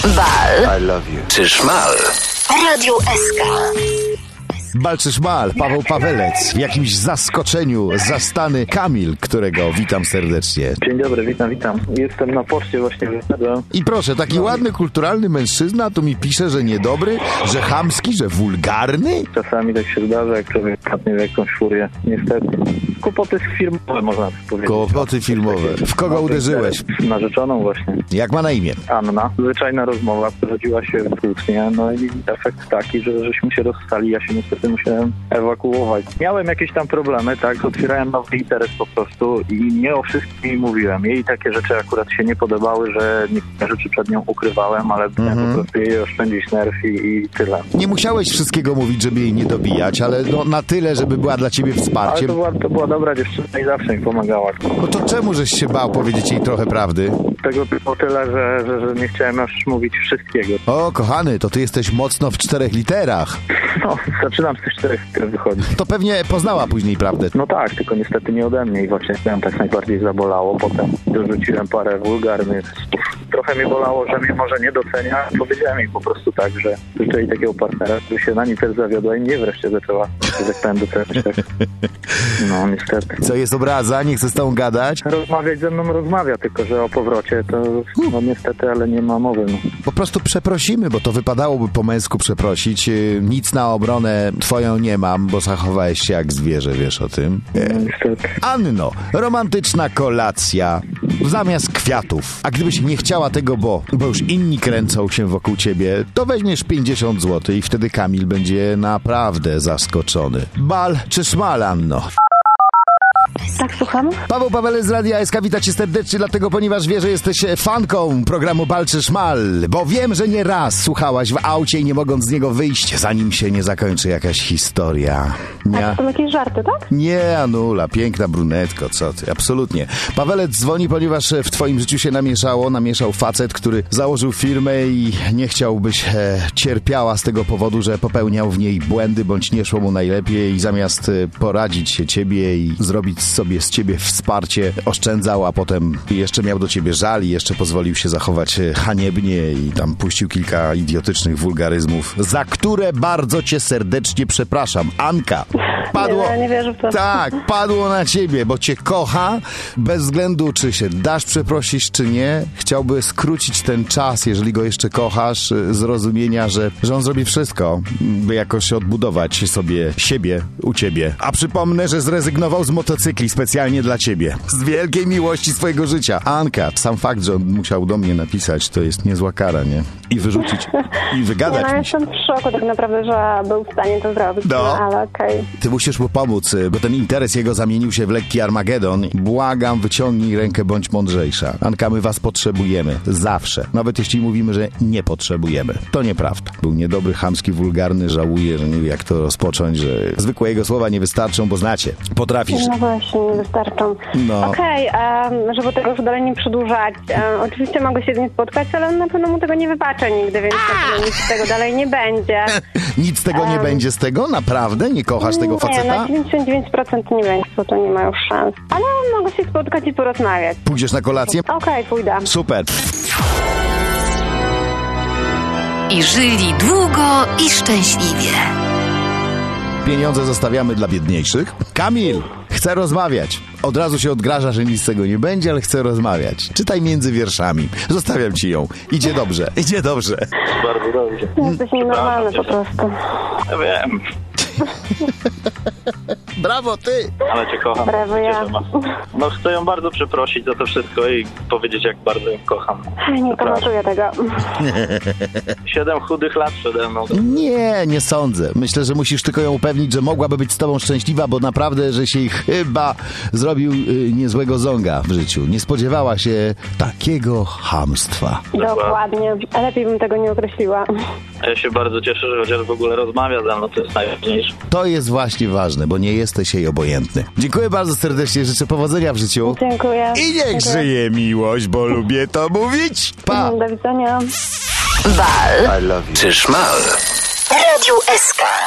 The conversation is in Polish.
Bal. I love you. Czy szmal? Radio SK. Bal czy szmal, Paweł Pawelec. W jakimś zaskoczeniu zastany Kamil, którego witam serdecznie. Dzień dobry, witam. Jestem na poczcie, właśnie wyszedłem. I proszę, taki ładny, kulturalny mężczyzna tu mi pisze, że niedobry, że chamski, że wulgarny? Czasami tak się zdarza, jak człowiek wpadnie w jakąś furię. Niestety. Kłopoty firmowe, można tak powiedzieć. Kłopoty filmowe. W kogo uderzyłeś? Narzeczoną właśnie. Jak ma na imię? Anna. Zwyczajna rozmowa przerodziła się w kłótnię, no i efekt taki, że żeśmy się rozstali. Ja się niestety musiałem ewakuować. Miałem jakieś tam problemy, tak? Otwierałem nowy interes po prostu i nie o wszystkim jej mówiłem. Jej takie rzeczy akurat się nie podobały, że niektóre rzeczy przed nią ukrywałem, ale po prostu jej oszczędzić nerw i tyle. Nie musiałeś wszystkiego mówić, żeby jej nie dobijać, ale no, na tyle, żeby była dla ciebie wsparciem. Ale to była dobra dziewczyna i zawsze mi pomagała. No to czemu żeś się bał powiedzieć jej trochę prawdy? Tego było tyle, że nie chciałem aż mówić wszystkiego. O, kochany, to ty jesteś mocno w 4 literach. No, zaczynam z tych 4 liter wychodzić. To pewnie poznała później prawdę. No tak, tylko niestety nie ode mnie i właśnie ją tak najbardziej zabolało. Potem dorzuciłem parę wulgarnych słów. Trochę mnie bolało, że mnie może nie docenia. Powiedziałem jej po prostu tak, że życzę jej takiego partnera, który się na nim też zawiodła i mnie wreszcie zaczęła, że tak powiem, doceniać. Tak. No, niestety. Co, jest obraza? Nie chce z tobą gadać? Rozmawiać ze mną rozmawia, tylko że o powrocie to no niestety, ale nie ma mowy. No. Po prostu przeprosimy, bo to wypadałoby po męsku przeprosić. Nic na obronę twoją nie mam, bo zachowałeś się jak zwierzę, wiesz o tym. No, niestety. Anno, romantyczna kolacja zamiast kwiatów. A gdybyś nie chciała tego, bo już inni kręcą się wokół ciebie, to weźmiesz 50 zł i wtedy Kamil będzie naprawdę zaskoczony. Bal czy szmal, Anno? Tak, słucham? Paweł Pawelec z Radia SK wita cię serdecznie, dlatego ponieważ wie, że jesteś fanką programu Bal czy szmal, bo wiem, że nie raz słuchałaś w aucie i nie mogąc z niego wyjść, zanim się nie zakończy jakaś historia. Nie? A to są jakieś żarty, tak? Nie, Anula, piękna brunetko, co ty, absolutnie. Pawelec dzwoni, ponieważ w twoim życiu się namieszał facet, który założył firmę i nie chciałbyś cierpiała z tego powodu, że popełniał w niej błędy, bądź nie szło mu najlepiej i zamiast poradzić się ciebie i zrobić sobie z ciebie wsparcie, oszczędzał, a potem jeszcze miał do ciebie żal i jeszcze pozwolił się zachować haniebnie i tam puścił kilka idiotycznych wulgaryzmów, za które bardzo cię serdecznie przepraszam. Anka, padło... Nie wierzę w to. Tak, padło na ciebie, bo cię kocha, bez względu czy się dasz przeprosić, czy nie. Chciałby skrócić ten czas, jeżeli go jeszcze kochasz, zrozumienia, że on zrobi wszystko, by jakoś odbudować sobie siebie u ciebie. A przypomnę, że zrezygnował z motocykli specjalnie dla ciebie. Z wielkiej miłości swojego życia. Anka, sam fakt, że on musiał do mnie napisać, to jest niezła kara, nie? I wyrzucić, i wygadać. Ja jestem w szoku tak naprawdę, że był w stanie to zrobić, no ale okej. Ty musisz mu pomóc, bo ten interes jego zamienił się w lekki Armagedon. Błagam, wyciągnij rękę, bądź mądrzejsza. Anka, my was potrzebujemy. Zawsze. Nawet jeśli mówimy, że nie potrzebujemy. To nieprawda. Był niedobry, chamski, wulgarny, żałuję, że nie wie jak to rozpocząć, że zwykłe jego słowa nie wystarczą, bo znacie. Potrafisz... No właśnie, nie wystarczą. No. Okej, żeby tego już dalej nie przedłużać. Oczywiście mogę się z nim spotkać, ale na pewno mu tego nie wybaczę nigdy, więc na pewno nic z tego dalej nie będzie. Nic z tego nie będzie z tego? Naprawdę? Nie kochasz tego faceta? Nie, na 99% nie będzie, bo to nie ma już szans. Ale mogę się spotkać i porozmawiać. Pójdziesz na kolację? Okej, pójdę. Super. I żyli długo i szczęśliwie. Pieniądze zostawiamy dla biedniejszych. Kamil, chcę rozmawiać. Od razu się odgraża, że nic z tego nie będzie, ale chcę rozmawiać. Czytaj między wierszami. Zostawiam ci ją. Idzie dobrze, idzie dobrze. Bardzo dobrze. Jesteś nienormalny po prostu. Ja wiem. Brawo, ty! Ale cię kocham. Brawo ja. No chcę ją bardzo przeprosić za to wszystko i powiedzieć, jak bardzo ją kocham. Nie komentuję tego. 7 chudych lat przede mną. Nie sądzę. Myślę, że musisz tylko ją upewnić, że mogłaby być z tobą szczęśliwa, bo naprawdę, że się jej chyba zrobił niezłego zonga w życiu. Nie spodziewała się takiego chamstwa. Dokładnie. Lepiej bym tego nie określiła. Ja się bardzo cieszę, że chociaż w ogóle rozmawia ze mną, to jest najważniejsze. To jest właśnie ważne, bo nie jesteś jej obojętny. Dziękuję bardzo serdecznie, życzę powodzenia w życiu. Dziękuję. I niech żyje miłość, bo lubię to mówić. Pa! Do widzenia. Bal. I love you. Czy szmal? Radio SK.